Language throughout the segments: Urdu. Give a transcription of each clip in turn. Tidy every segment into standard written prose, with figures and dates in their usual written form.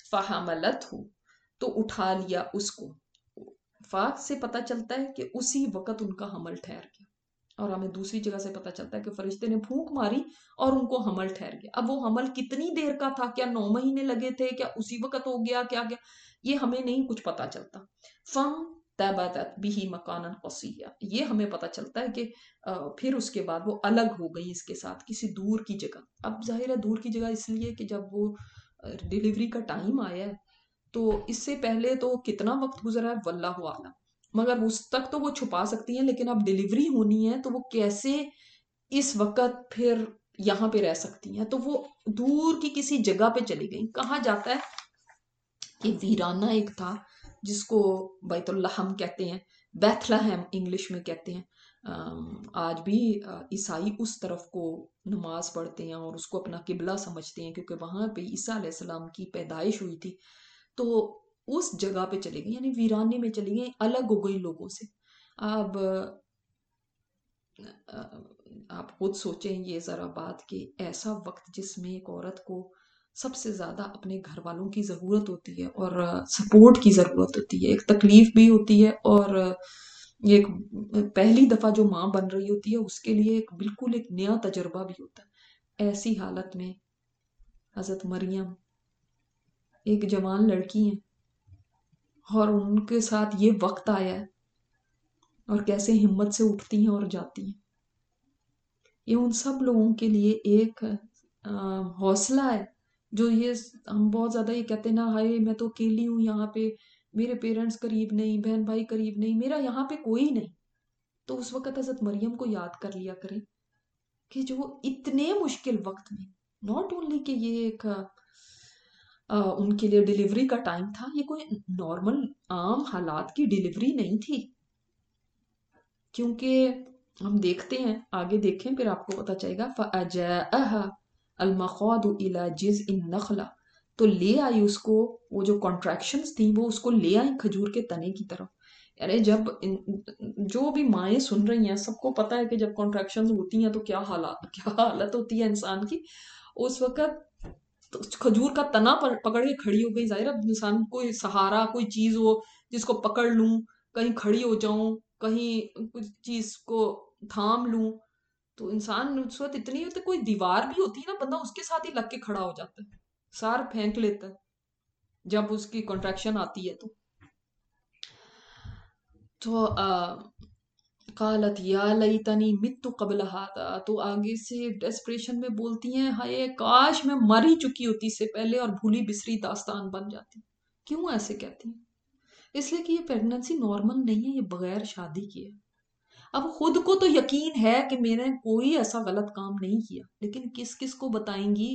فحملتہ، تو اٹھا لیا اس کو. فاق سے پتہ چلتا ہے کہ اسی وقت ان کا حمل ٹھہر گیا، اور ہمیں دوسری جگہ سے پتہ چلتا ہے کہ فرشتے نے پھونک ماری اور ان کو حمل ٹھہر گیا. اب وہ حمل کتنی دیر کا تھا، کیا 9 مہینے لگے تھے، کیا اسی وقت ہو گیا، کیا گیا، یہ ہمیں نہیں کچھ پتہ چلتا. فم تبتت به مکانا قصیا، یہ ہمیں پتہ چلتا ہے کہ پھر اس کے بعد وہ الگ ہو گئی اس کے ساتھ کسی دور کی جگہ. اب ظاہر ہے دور کی جگہ اس لیے کہ جب وہ ڈیلیوری کا ٹائم آیا ہے تو اس سے پہلے تو کتنا وقت گزرا ہے واللہ اعلم، مگر اس تک تو وہ چھپا سکتی ہیں، لیکن اب ڈیلیوری ہونی ہے تو وہ کیسے اس وقت پھر یہاں پہ رہ سکتی ہیں. تو وہ دور کی کسی جگہ پہ چلی گئی. کہا جاتا ہے کہ ویرانہ ایک تھا جس کو بیت اللحم کہتے ہیں، بیتھ لحم انگلش میں کہتے ہیں. آج بھی عیسائی اس طرف کو نماز پڑھتے ہیں اور اس کو اپنا قبلہ سمجھتے ہیں، کیونکہ وہاں پہ عیسیٰ علیہ السلام کی پیدائش ہوئی تھی. تو اس جگہ پہ چلی گئی، یعنی ویرانے میں چلی گئی، الگ ہو گئی لوگوں سے. اب آپ خود سوچیں یہ ذرا بات کہ ایسا وقت جس میں ایک عورت کو سب سے زیادہ اپنے گھر والوں کی ضرورت ہوتی ہے اور سپورٹ کی ضرورت ہوتی ہے، ایک تکلیف بھی ہوتی ہے، اور ایک پہلی دفعہ جو ماں بن رہی ہوتی ہے اس کے لیے ایک بالکل ایک نیا تجربہ بھی ہوتا ہے. ایسی حالت میں حضرت مریم ایک جوان لڑکی ہیں اور ان کے ساتھ یہ وقت آیا ہے، اور کیسے ہمت سے اٹھتی ہیں اور جاتی ہیں. یہ ان سب لوگوں کے لیے ایک حوصلہ ہے. جو یہ ہم بہت زیادہ یہ کہتے ہیں نا، ہائے میں تو اکیلی ہوں یہاں پہ، میرے پیرنٹس قریب نہیں، بہن بھائی قریب نہیں، میرا یہاں پہ کوئی نہیں. تو اس وقت حضرت مریم کو یاد کر لیا کریں کہ جو اتنے مشکل وقت میں، ناٹ اونلی کہ یہ ایک ان کے لیے ڈیلیوری کا ٹائم تھا، یہ کوئی نارمل عام حالات کی ڈیلیوری نہیں تھی. کیونکہ ہم دیکھتے ہیں آگے، دیکھیں پھر آپ کو پتا چلے گا. فَأَجَاءَهَا الْمَخَاضُ إِلَى جِذْعِ النَّخْلَةِ، تو لے آئی اس کو، وہ جو کانٹریکشنز تھیں وہ اس کو لے آئی کھجور کے تنے کی طرف. یعنی جب جو بھی مائیں سن رہی ہیں سب کو پتا ہے کہ جب کانٹریکشنز ہوتی ہیں تو کیا حالت ہوتی ہے انسان کی. اس وقت تو کھجور کا تنا پکڑ کے کھڑی ہو گئی. ظاہر انسان کوئی سہارا، کوئی چیز ہو جس کو پکڑ لوں، کہیں کھڑی ہو جاؤں، کہیں کچھ چیز کو تھام لوں، تو انسان اس وقت اتنی ہوتی، کوئی دیوار بھی ہوتی ہے نا، بندہ اس کے ساتھ ہی لگ کے کھڑا ہو جاتا ہے، سار پھینک لیتا ہے جب اس کی کنٹریکشن آتی ہے. تو قالت یا لیتنی مت قبل ہذا، تو آگے سے ڈیسپریشن میں بولتی ہیں ہائے کاش میں مر ہی چکی ہوتی اس سے پہلے اور بھولی بسری داستان بن جاتی. کیوں ایسے کہتی ہیں؟ اس لیے کہ یہ پریگننسی نارمل نہیں ہے، یہ بغیر شادی کی ہے. اب خود کو تو یقین ہے کہ میں نے کوئی ایسا غلط کام نہیں کیا، لیکن کس کس کو بتائیں گی؟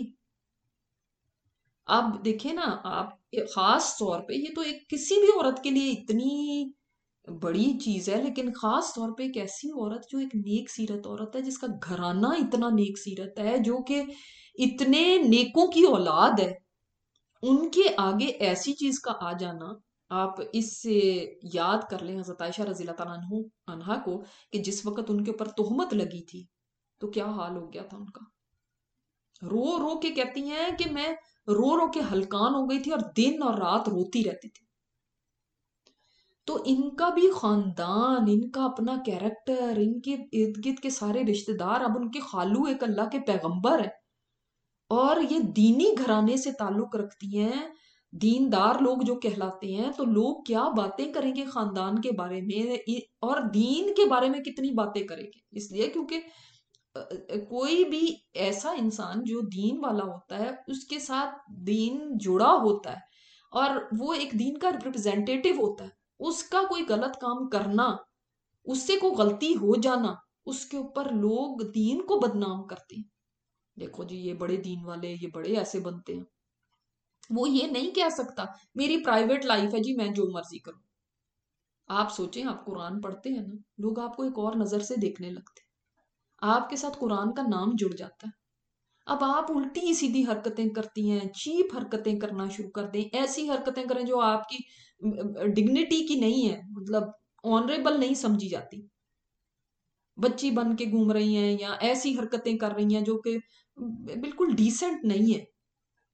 اب دیکھیں نا آپ، خاص طور پہ یہ تو ایک کسی بھی عورت کے لیے اتنی بڑی چیز ہے، لیکن خاص طور پہ ایک ایسی عورت جو ایک نیک سیرت عورت ہے، جس کا گھرانہ اتنا نیک سیرت ہے، جو کہ اتنے نیکوں کی اولاد ہے، ان کے آگے ایسی چیز کا آ جانا. آپ اس سے یاد کر لیں حضرت عائشہ رضی اللہ تعالیٰ عنہا کو، کہ جس وقت ان کے اوپر تہمت لگی تھی تو کیا حال ہو گیا تھا ان کا. رو رو کے کہتی ہیں کہ میں رو رو کے ہلکان ہو گئی تھی اور دن اور رات روتی رہتی تھی. تو ان کا بھی خاندان، ان کا اپنا کیریکٹر، ان کے ارد گرد کے سارے رشتہ دار، اب ان کے خالو ایک اللہ کے پیغمبر ہے اور یہ دینی گھرانے سے تعلق رکھتی ہیں، دیندار لوگ جو کہلاتے ہیں. تو لوگ کیا باتیں کریں گے خاندان کے بارے میں اور دین کے بارے میں کتنی باتیں کریں گے. اس لیے کیونکہ کوئی بھی ایسا انسان جو دین والا ہوتا ہے اس کے ساتھ دین جڑا ہوتا ہے اور وہ ایک دین کا ریپرزینٹیٹیو ہوتا ہے، اس کا کوئی غلط کام کرنا، اس سے کوئی غلطی ہو جانا، اس کے اوپر لوگ دین کو بدنام کرتے ہیں. دیکھو جی یہ بڑے دین والے، یہ بڑے ایسے بنتے ہیں. وہ یہ نہیں کہہ سکتا میری پرائیویٹ لائف ہے جی میں جو مرضی کروں. آپ سوچیں، آپ قرآن پڑھتے ہیں نا، لوگ آپ کو ایک اور نظر سے دیکھنے لگتے ہیں، آپ کے ساتھ قرآن کا نام جڑ جاتا ہے. اب آپ الٹی سیدھی حرکتیں کرتی ہیں، چیپ حرکتیں کرنا شروع کر دیں، ایسی حرکتیں کریں جو آپ کی ڈگنیٹی کی نہیں ہے، مطلب آنریبل نہیں سمجھی جاتی. بچی بن کے گھوم رہی ہیں یا ایسی حرکتیں کر رہی ہیں جو کہ بالکل ڈیسنٹ نہیں ہے.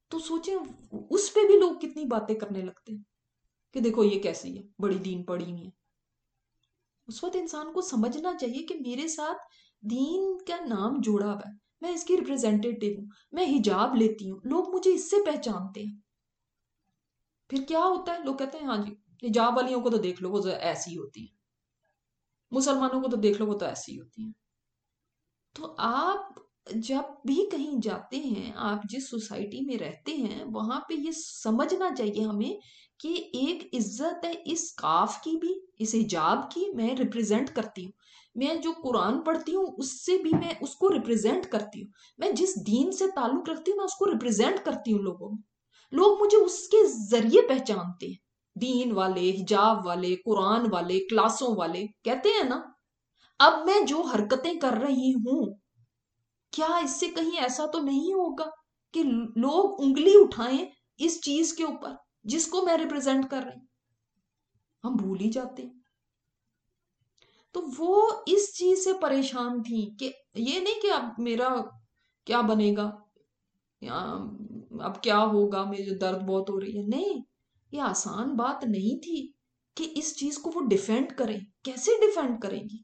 تو سوچیں اس پہ بھی لوگ کتنی باتیں کرنے لگتے ہیں کہ دیکھو یہ کیسی ہے، بڑی دین پڑھی ہوئی ہے۔ اس وقت انسان کو سمجھنا چاہیے کہ میرے ساتھ دین کا نام جڑا ہوا ہے، میں اس کی ریپرزینٹیٹیو ہوں، میں حجاب لیتی ہوں، لوگ مجھے اس سے پہچانتے ہیں۔ پھر کیا ہوتا ہے، لوگ کہتے ہیں ہاں جی حجاب والیوں کو تو دیکھ لو وہ ایسی ہوتی ہیں، مسلمانوں کو تو دیکھ لو وہ تو ایسی ہوتی ہیں۔ تو آپ جب بھی کہیں جاتے ہیں، آپ جس سوسائٹی میں رہتے ہیں، وہاں پہ یہ سمجھنا چاہیے ہمیں کہ ایک عزت ہے اس کاف کی بھی، اس حجاب کی میں ریپرزینٹ کرتی ہوں، میں جو قرآن پڑھتی ہوں اس سے بھی میں اس کو ریپرزینٹ کرتی ہوں، میں جس دین سے تعلق رکھتی ہوں میں اس کو ریپرزینٹ کرتی ہوں لوگوں میں، لوگ مجھے اس کے ذریعے پہچانتے ہیں، دین والے، حجاب والے، قرآن والے، کلاسوں والے کہتے ہیں نا۔ اب میں جو حرکتیں کر رہی ہوں، کیا اس سے کہیں ایسا تو نہیں ہوگا کہ لوگ انگلی اٹھائیں اس چیز کے اوپر جس کو میں ریپرزینٹ کر رہی ہوں؟ ہم بھول ہی جاتے ہیں۔ تو وہ اس چیز سے پریشان تھی کہ یہ نہیں کہ اب میرا کیا بنے گا، یا اب کیا ہوگا، میرے درد بہت ہو رہی ہے، نہیں، یہ آسان بات نہیں تھی کہ اس چیز کو وہ ڈیفینڈ کریں، کیسے ڈیفینڈ کریں گی؟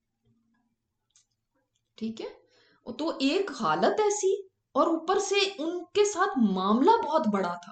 ٹھیک ہے، تو ایک حالت ایسی، اور اوپر سے ان کے ساتھ معاملہ بہت بڑا تھا،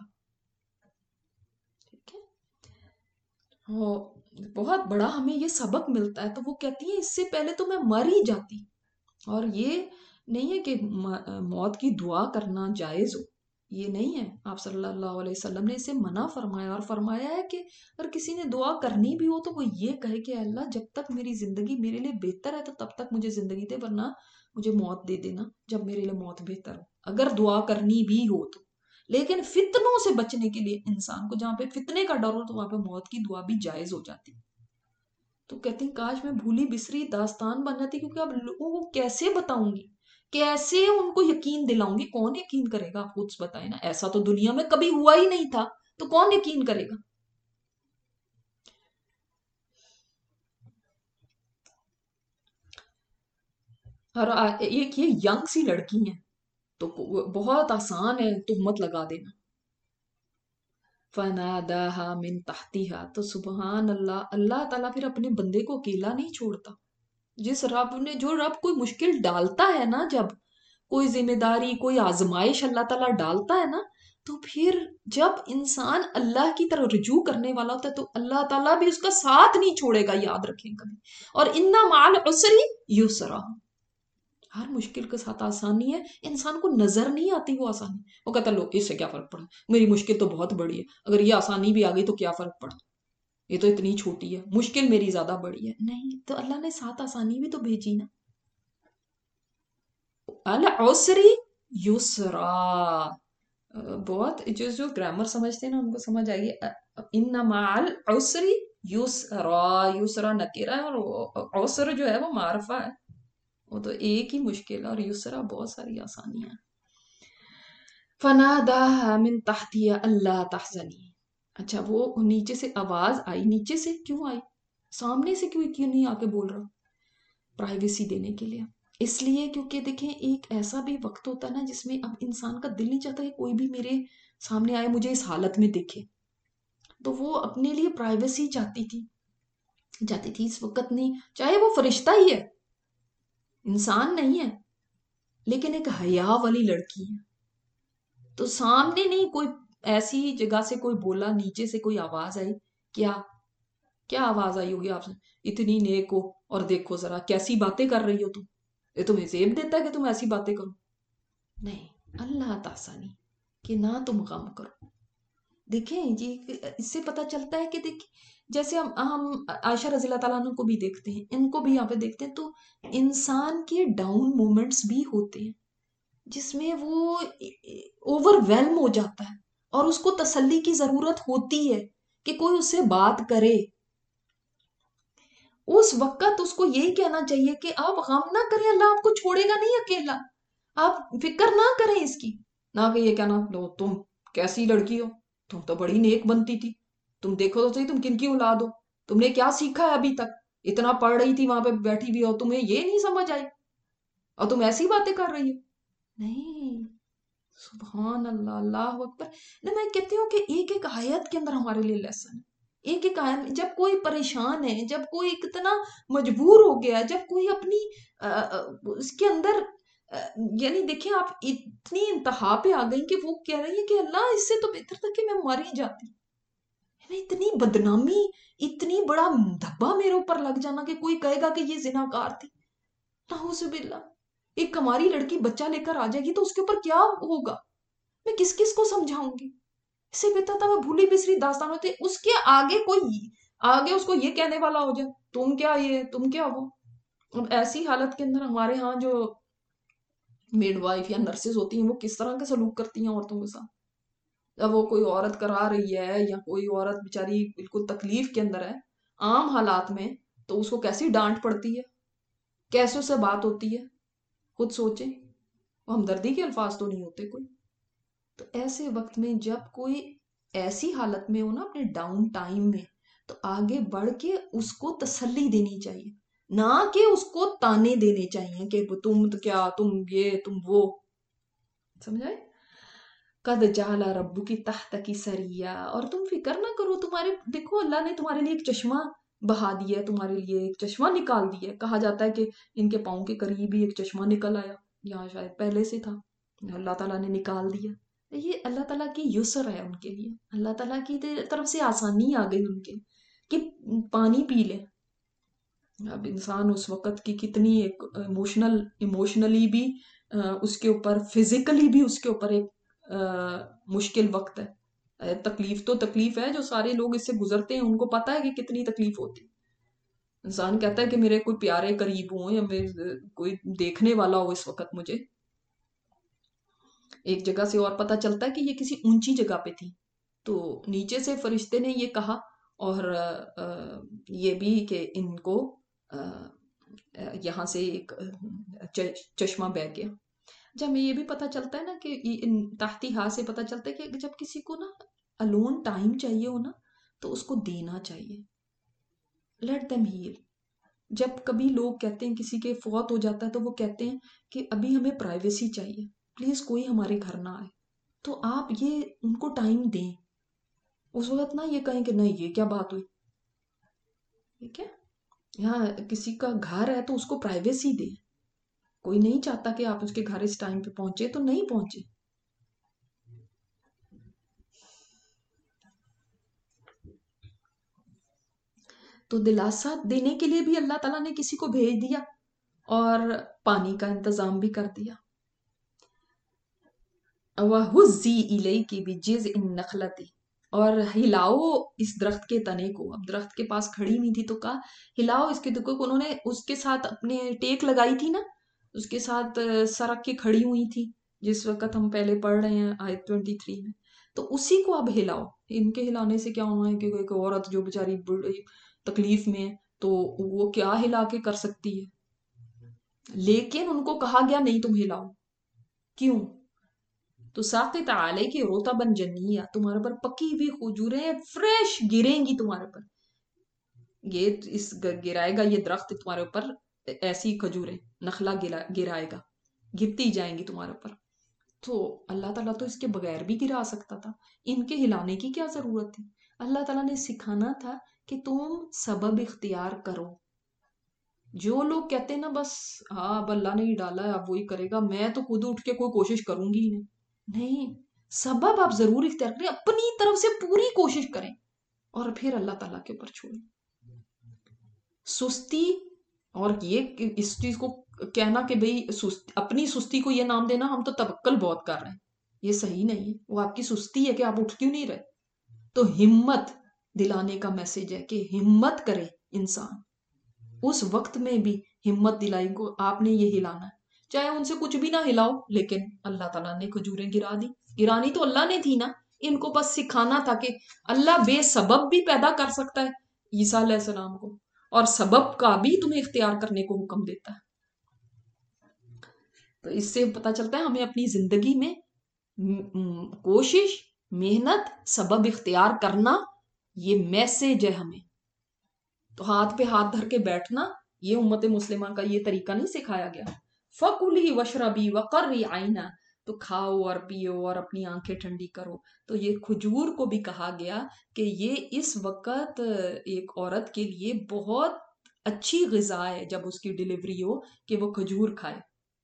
ٹھیک ہے، بہت بڑا ہمیں یہ سبق ملتا ہے۔ تو وہ کہتی ہیں اس سے پہلے تو میں مر ہی جاتی، اور یہ نہیں ہے کہ موت کی دعا کرنا جائز ہو، یہ نہیں ہے، آپ صلی اللہ علیہ وسلم نے اسے منع فرمایا، اور فرمایا ہے کہ اگر کسی نے دعا کرنی بھی ہو تو وہ یہ کہے کہ اللہ جب تک میری زندگی میرے لیے بہتر ہے تو تب تک مجھے زندگی دے، ورنہ مجھے موت دے دینا جب میرے لیے موت بہتر ہو، اگر دعا کرنی بھی ہو تو۔ لیکن فتنوں سے بچنے کے لیے انسان کو جہاں پہ فتنے کا ڈر ہو تو وہاں پہ موت کی دعا بھی جائز ہو جاتی۔ تو کہتے ہیں کاش میں بھولی بسری داستان بن جاتی، کیونکہ اب لوگوں کو کیسے بتاؤں گی، کیسے ان کو یقین دلاؤں گی، کون یقین کرے گا؟ آپ خود بتائیں نا، ایسا تو دنیا میں کبھی ہوا ہی نہیں تھا، تو کون یقین کرے گا؟ اور ایک یہ ینگ سی لڑکی ہیں تو بہت آسان ہے تہمت لگا دینا، فَنَادَاهَا مِن تَحْتِهَا، تو سبحان اللہ، اللہ تعالیٰ پھر اپنے بندے کو اکیلا نہیں چھوڑتا۔ جو رب کوئی مشکل ڈالتا ہے نا، جب کوئی ذمہ داری، کوئی آزمائش اللہ تعالیٰ ڈالتا ہے نا، تو پھر جب انسان اللہ کی طرف رجوع کرنے والا ہوتا ہے تو اللہ تعالیٰ بھی اس کا ساتھ نہیں چھوڑے گا، یاد رکھیں کبھی۔ اور اِنَّ مَعَ الْعُسْرِ یُسْرًا، ہر مشکل کے ساتھ آسانی ہے، انسان کو نظر نہیں آتی وہ آسانی، وہ کہتا ہے لو اس سے کیا فرق پڑا، میری مشکل تو بہت بڑی ہے، اگر یہ آسانی بھی آ گئی تو کیا فرق پڑا، یہ تو اتنی چھوٹی ہے، مشکل میری زیادہ بڑی ہے، نہیں، تو اللہ نے ساتھ آسانی بھی تو بھیجی نا۔ العسر یسرا، بہت جو گرامر سمجھتے ہیں نا ان کو سمجھ آئے گی، ان مع العسر یسرا، یسرا نکرہ ہے اور عسر جو ہے وہ معرفہ ہے، وہ تو ایک ہی مشکل ہے، اور یسرا بہت ساری آسانیاں ہیں۔ فناداها من تحتها الا تحزنی، اچھا وہ نیچے سے آواز آئی، نیچے سے کیوں آئی، سامنے سے کیوں نہیں آ کے بول رہا؟ پرائیویسی دینے کے لیے، اس لیے کیونکہ دیکھیں ایک ایسا بھی وقت ہوتا ہے نا جس میں اب انسان کا دل نہیں چاہتا کہ کوئی بھی میرے سامنے آئے مجھے اس حالت میں دیکھے، تو وہ اپنے لیے پرائیویسی چاہتی تھی، اس وقت نہیں، چاہے وہ فرشتہ ہی ہے، انسان نہیں ہے، لیکن ایک حیا والی لڑکی ہے، تو سامنے نہیں، کوئی ایسی جگہ سے کوئی بولا، نیچے سے کوئی آواز آئی، کیا آواز آئی ہوگی آپ سے، اتنی نیک ہو اور دیکھو ذرا کیسی باتیں کر رہی ہو تم، یہ تمہیں زیب دیتا ہے کہ تم ایسی باتیں کرو؟ نہیں، اللہ تحسنی، کہ نہ تم غم کرو۔ دیکھیں جی، اس سے پتہ چلتا ہے کہ جیسے ہم عائشہ رضی اللہ تعالیٰ عنہ کو بھی دیکھتے ہیں، ان کو بھی یہاں پہ دیکھتے ہیں، تو انسان کے ڈاؤن مومنٹس بھی ہوتے ہیں جس میں وہ اوور ویلم ہو جاتا ہے، اور اس کو تسلی کی ضرورت ہوتی ہے کہ کوئی اس سے بات کرے، اس وقت اس کو یہی کہنا چاہیے کہ آپ غم نہ کریں، اللہ آپ کو چھوڑے گا نہیں اکیلا، آپ فکر نہ کریں اس کی، نہ کہ یہ کہنا لو تم کیسی لڑکی ہو، تم تو بڑی نیک بنتی تھی، تم دیکھو تو صحیح تم کن کی اولاد ہو، تم نے کیا سیکھا ہے ابھی تک، اتنا پڑھ رہی تھی وہاں پہ بیٹھی بھی ہو، تمہیں یہ نہیں سمجھ آئی اور تم ایسی باتیں کر رہی ہو؟ نہیں، سبحان اللہ، اللہ اکبر. نا میں کہتی ہوں کہ ایک ایک آیت کے اندر ہمارے لیے لیسن ہے. ایک ایک آیت جب کوئی پریشان ہے، جب کوئی اتنا مجبور ہو گیا، جب کوئی اپنی اس کے اندر یعنی دیکھیں آپ اتنی انتہا پہ آ گئی کہ وہ کہہ رہی ہے کہ اللہ اس سے تو بہتر تھا کہ میں مر ہی جاتی. یعنی اتنی بدنامی، اتنی بڑا دھبا میرے اوپر لگ جانا کہ کوئی کہے گا کہ یہ زناکار تھی. نعوذ باللہ. ایک ہماری لڑکی بچہ لے کر آ جائے گی تو اس کے اوپر کیا ہوگا؟ میں کس کس کو سمجھاؤں گی؟ اس سے بہتر تھا وہ بھولی بسری داستان ہوتے، اس کے آگے کوئی آگے اس کو یہ کہنے والا ہو جائے تم کیا یہ تم کیا وہ. اب ایسی حالت کے اندر ہمارے ہاں جو میڈ وائف یا نرسز ہوتی ہیں وہ کس طرح کا سلوک کرتی ہیں عورتوں کے ساتھ. جب وہ کوئی عورت کرا رہی ہے یا کوئی عورت بیچاری بالکل تکلیف کے اندر ہے عام حالات میں، تو اس کو کیسی ڈانٹ پڑتی ہے، کیسے اس سے بات ہوتی ہے. خود سوچیں. ہمدردی کے الفاظ تو نہیں ہوتے کوئی. تو ایسے وقت میں جب کوئی ایسی حالت میں ہو نا اپنے ڈاؤن ٹائم میں، تو آگے بڑھ کے اس کو تسلی دینی چاہیے، نہ کہ اس کو تانے دینے چاہیے کہ تم تو کیا، تم یہ تم وہ. سمجھائے؟ قد جعل ربک تحتک سریا. اور تم فکر نہ کرو، تمہارے دیکھو اللہ نے تمہارے لیے ایک چشمہ بہا دیا ہے، تمہارے لیے ایک چشمہ نکال دیا ہے. کہا جاتا ہے کہ ان کے پاؤں کے قریب ہی ایک چشمہ نکل آیا، یہاں شاید پہلے سے تھا، اللہ تعالیٰ نے نکال دیا. یہ اللہ تعالیٰ کی یسر ہے ان کے لیے، اللہ تعالیٰ کی طرف سے آسانی آ گئی ان کے کہ پانی پی لیں. اب انسان اس وقت کی کتنی ایک ایموشنلی بھی اس کے اوپر، فزیکلی بھی اس کے اوپر ایک مشکل وقت ہے. تکلیف تو تکلیف ہے، جو سارے لوگ اس سے گزرتے ہیں ان کو پتا ہے کہ کتنی تکلیف ہوتی. انسان کہتا ہے کہ میرے کوئی پیارے قریب ہوں یا کوئی دیکھنے والا ہو اس وقت مجھے. ایک جگہ سے اور پتا چلتا ہے کہ یہ کسی اونچی جگہ پہ تھی، تو نیچے سے فرشتے نے یہ کہا اور یہ بھی کہ ان کو یہاں سے ایک چشمہ بہہ گیا. جب ہمیں یہ بھی پتا چلتا ہے نا کہ تحتی ہاتھ سے پتا چلتا ہے کہ جب کسی کو نا الون ٹائم چاہیے ہو نا تو اس کو دینا چاہیے. Let them hell. جب کبھی لوگ کہتے ہیں کسی کے فوت ہو جاتا ہے تو وہ کہتے ہیں کہ ابھی ہمیں پرائیویسی چاہیے، پلیز کوئی ہمارے گھر نہ آئے. تو آپ یہ ان کو ٹائم دیں. اس وقت نہ یہ کہیں کہ نہیں یہ کیا بات ہوئی. ٹھیک ہے؟ یہاں کسی کا گھر ہے تو اس کو پرائیویسی دیں. کوئی نہیں چاہتا کہ آپ اس کے گھر اس ٹائم پہ پہنچے تو نہیں پہنچے. تو دلاسا دینے کے لیے بھی اللہ تعالیٰ نے کسی کو بھیج دیا اور پانی کا انتظام بھی کر دیا. وَهُزِّي إِلَيْكِ بِجِذْعِ النَّخْلَةِ. اور ہلاؤ اس درخت کے تنے کو. اب درخت کے پاس کھڑی ہوئی تھی تو کہا ہلاؤ اس کے تنے کو. انہوں نے اس کے ساتھ اپنے ٹیک لگائی تھی نا، اس کے ساتھ سر رکھ کے کھڑی ہوئی تھی جس وقت ہم پہلے پڑھ رہے ہیں آیت 23 میں. تو اسی کو اب ہلاؤ. ان کے ہلانے سے کیا ہونا ہے کہ ایک عورت جو بیچاری تکلیف میں ہے تو وہ کیا ہلا کے کر سکتی ہے. لیکن ان کو کہا گیا نہیں تم ہلاؤ. کیوں؟ تو ساقط علیک رطبا جنیا. تمہارے پر پکی ہوئی کھجوریں فریش گریں گی تمہارے پر. گرائے گا یہ درخت تمہارے اوپر ایسی کھجوریں، نخلا گرائے گا، گرتی جائیں گی تمہارے اوپر. تو اللہ تعالیٰ تو اس کے بغیر بھی گرا سکتا تھا، ان کے ہلانے کی کیا ضرورت تھی. اللہ تعالیٰ نے سکھانا تھا کہ تم سبب اختیار کرو. جو لوگ کہتے ہیں نا بس ہاں اب اللہ نے ہی ڈالا ہے اب وہی کرے گا، میں تو خود اٹھ کے کوئی کوشش کروں گی ہی نہیں. سبب آپ ضرور اختیار کریں، اپنی طرف سے پوری کوشش کریں اور پھر اللہ تعالیٰ کے اوپر چھوڑیں. سستی اور یہ اس چیز کو کہنا کہ بھئی اپنی سستی کو یہ نام دینا ہم تو توکل بہت کر رہے ہیں، یہ صحیح نہیں ہے. وہ آپ کی سستی ہے کہ آپ اٹھ کیوں نہیں رہے. تو ہمت دلانے کا میسج ہے کہ ہمت کرے انسان. اس وقت میں بھی ہمت دلائی کو آپ نے یہ ہلانا ہے، چاہے ان سے کچھ بھی نہ ہلاؤ لیکن اللہ تعالیٰ نے کھجوریں گرا دی. گرانی تو اللہ نے تھی نا، ان کو بس سکھانا تھا کہ اللہ بے سبب بھی پیدا کر سکتا ہے عیسیٰ علیہ السلام کو، اور سبب کا بھی تمہیں اختیار کرنے کو حکم دیتا ہے. تو اس سے پتہ چلتا ہے ہمیں اپنی زندگی میں کوشش، محنت، سبب اختیار کرنا یہ میسج ہے ہمیں. تو ہاتھ پہ ہاتھ دھر کے بیٹھنا یہ امت مسلمہ کا یہ طریقہ نہیں سکھایا گیا. فَكُلِي وَاشْرَبِي وَقَرِّي عَيْنًا. تو کھاؤ اور پیو اور اپنی آنکھیں ٹھنڈی کرو. تو یہ کھجور کو بھی کہا گیا کہ یہ اس وقت ایک عورت کے لیے بہت اچھی غذا ہے جب اس کی ڈیلیوری ہو کہ وہ کھجور کھائے.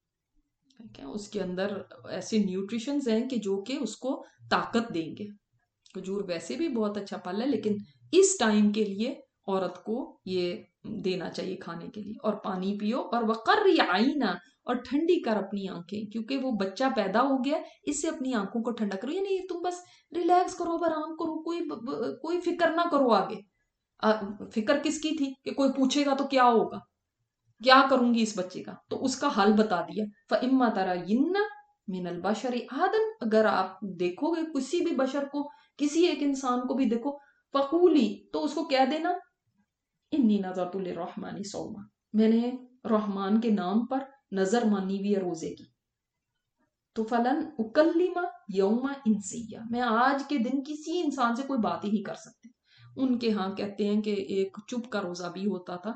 اس کے اندر ایسے نیوٹریشنز ہیں کہ جو کہ اس کو طاقت دیں گے. کھجور ویسے بھی بہت اچھا پھل ہے لیکن اس ٹائم کے لیے عورت کو یہ دینا چاہیے کھانے کے لیے. اور پانی پیو اور وقرّی عینا، اور ٹھنڈی کر اپنی آنکھیں، کیونکہ وہ بچہ پیدا ہو گیا اس سے اپنی آنکھوں کو ٹھنڈا کرو. یعنی تم بس ریلیکس کرو، آرام کرو، کوئی فکر نہ کرو آگے. فکر کس کی تھی کہ کوئی پوچھے گا تو کیا ہوگا، کیا کروں گی اس بچے کا. تو اس کا حل بتا دیا. فَإِمَّا تَرَيِنَّ مِنَ الْبَشَرِ أَحَدًا، اگر آپ دیکھو گے کسی بھی بشر کو، کسی ایک انسان کو بھی دیکھو، فقولی، تو اس کو کہہ دینا انی نذرت للرحمن صوما، میں نے رحمان کے نام پر نظر مانی ہوئی ہے روزے کی. تو فلن اکلم یوم انسیہ، میں آج کے دن کسی انسان سے کوئی بات ہی نہیں کر سکتی. ان کے ہاں کہتے ہیں کہ ایک چپ کا روزہ بھی ہوتا تھا.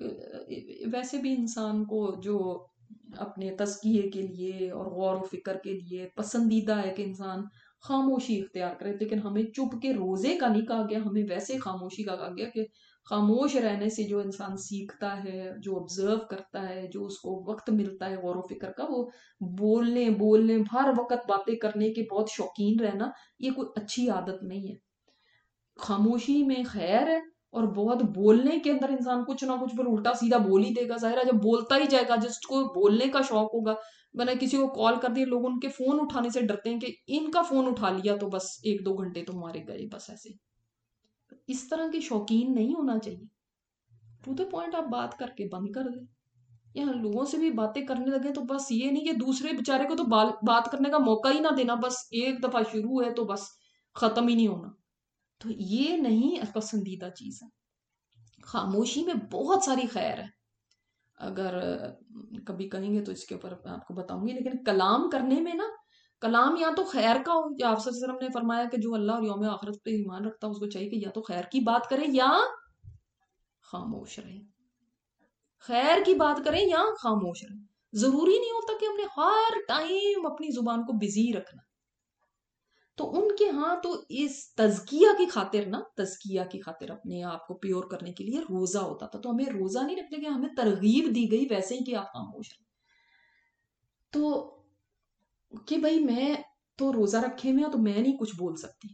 ویسے بھی انسان کو جو اپنے تزکیے کے لیے اور غور و فکر کے لیے پسندیدہ ہے کہ انسان خاموشی اختیار کرے، لیکن ہمیں چپ کے روزے کا نہیں کہا گیا، ہمیں ویسے خاموشی کا کہا گیا کہ خاموش رہنے سے جو انسان سیکھتا ہے، جو آبزرو کرتا ہے، جو اس کو وقت ملتا ہے غور و فکر کا، وہ بولنے ہر وقت باتیں کرنے کے بہت شوقین رہنا یہ کوئی اچھی عادت نہیں ہے. خاموشی میں خیر ہے، اور بہت بولنے کے اندر انسان کچھ نہ کچھ پھر الٹا سیدھا بول ہی دے گا. ظاہر ہے جب بولتا ہی جائے گا، جس کو بولنے کا شوق ہوگا، میں نے کسی کو کال کر دی، لوگ ان کے فون اٹھانے سے ڈرتے ہیں کہ ان کا فون اٹھا لیا تو بس 1-2 گھنٹے تمہارے گئے، بس ایسے. اس طرح کے شوقین نہیں ہونا چاہیے. ٹو دا پوائنٹ آپ بات کر کے بند کر دیں. یہاں لوگوں سے بھی باتیں کرنے لگے تو بس یہ نہیں کہ دوسرے بیچارے کو تو بات کرنے کا موقع ہی نہ دینا، بس ایک دفعہ شروع ہے تو بس ختم ہی نہیں ہونا. تو یہ نہیں پسندیدہ چیز ہے. خاموشی میں بہت ساری خیر ہے. اگر کبھی کہیں گے تو اس کے اوپر آپ کو بتاؤں گی. لیکن کلام کرنے میں نا، کلام یا تو خیر کا ہو، یا آپ صلی اللہ علیہ وسلم نے فرمایا کہ جو اللہ اور یوم آخرت پہ ایمان رکھتا ہے اس کو چاہیے کہ یا تو خیر کی بات کرے یا خاموش رہے. خیر کی بات کریں یا خاموش رہیں. ضروری نہیں ہوتا کہ ہم نے ہر ٹائم اپنی زبان کو بزی رکھنا. تو ان کے ہاں تو اس تزکیہ کی خاطر نا، تزکیہ کی خاطر اپنے آپ کو پیور کرنے کے لیے روزہ ہوتا تھا. تو ہمیں روزہ نہیں رکھنے کے، ہمیں ترغیب دی گئی ویسے ہی کہ آپ خاموش رہیں. تو کہ بھائی میں تو روزہ رکھے میں ہوں تو میں نہیں کچھ بول سکتی.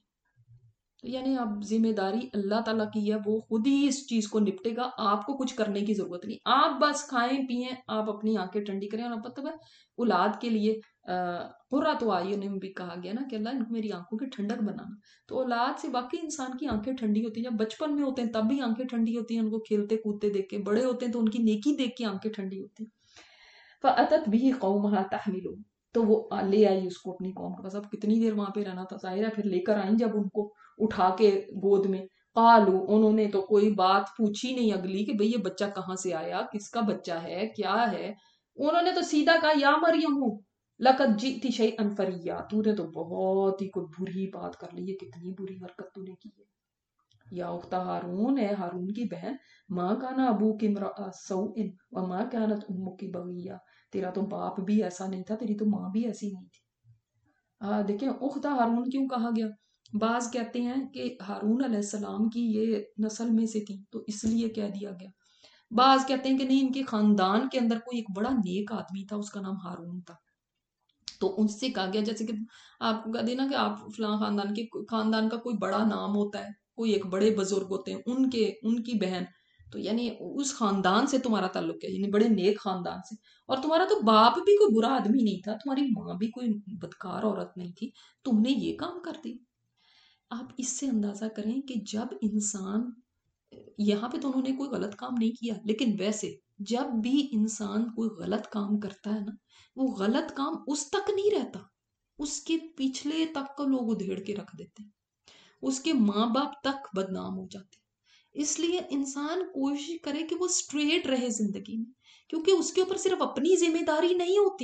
یعنی اب ذمہ داری اللہ تعالیٰ کی ہے، وہ خود ہی اس چیز کو نپٹے گا، آپ کو کچھ کرنے کی ضرورت نہیں. آپ بس کھائیں پیئیں، آپ اپنی آنکھیں ٹھنڈی کریں. اور پتہ ہے اولاد کے لیے قرۃ اعین میں بھی کہا گیا نا کہ اللہ ان کو میری آنکھوں کی ٹھنڈک بنانا. تو اولاد سے باقی انسان کی آنکھیں ٹھنڈی ہوتی ہیں. جب بچپن میں ہوتے ہیں تب بھی آنکھیں ٹھنڈی ہوتی ہیں ان کو کھیلتے کودتے دیکھ کے، بڑے ہوتے ہیں تو ان کی نیکی دیکھ کے آنکھیں ٹھنڈی ہوتی ہیں. فَأَتَتْ بِهِ قَوْمَهَا تَحْمِلُهُ، تو وہ لے آئی اس کو اپنی قوم کے پاس. اب کتنی دیر وہاں پہ رہنا تھا، ظاہر ہے پھر لے کر آئیں جب ان کو اٹھا کے گود میں. قالو، انہوں نے تو کوئی بات پوچھی نہیں اگلی کہ بھئی یہ بچہ کہاں سے آیا، کس کا بچہ ہے، کیا ہے. انہوں نے تو سیدھا کہا یا مریم لقد جئت شیئا فریا، تو نے تو بہت ہی کوئی بری بات کر لی ہے، کتنی بری حرکت تو نے کی ہے. یا اخت ہارون، ہے ہارون کی بہن، ماں کانا ابوک امرأ سوء وما کانت امک بغیہ، تیرا تو باپ بھی ایسا نہیں تھا، تیری تو ماں بھی ایسی نہیں تھی. دیکھیں اخت ہارون کیوں کہا گیا. بعض کہتے ہیں کہ ہارون علیہ السلام کی یہ نسل میں سے تھی تو اس لیے کہہ دیا گیا. بعض کہتے ہیں کہ نہیں، ان کے خاندان کے اندر کوئی ایک بڑا نیک آدمی تھا، اس کا نام ہارون تھا، تو ان سے کہا گیا. جیسے کہ آپ کو کہہ دینا کہ آپ فلاں خاندان کا کوئی بڑا نام ہوتا ہے، کوئی ایک بڑے بزرگ ہوتے ہیں، ان کی بہن، تو یعنی اس خاندان سے تمہارا تعلق ہے، یعنی بڑے نیک خاندان سے. اور تمہارا تو باپ بھی کوئی برا آدمی نہیں تھا، تمہاری ماں بھی کوئی بدکار عورت نہیں تھی، تم نے یہ کام کر دی. آپ اس سے اندازہ کریں کہ جب انسان، یہاں پہ تو انہوں نے کوئی غلط کام نہیں کیا، لیکن ویسے جب بھی انسان کوئی غلط کام کرتا ہے نا، وہ غلط کام اس تک نہیں رہتا، اس کے پچھلے تک کو لوگ ادھیڑ کے رکھ دیتے ہیں، اس کے ماں باپ تک بدنام ہو جاتے ہیں. اس لیے انسان کوشش کرے کہ وہ سٹریٹ رہے زندگی میں، کیونکہ اس کے اوپر صرف اپنی ذمہ داری نہیں ہوتی،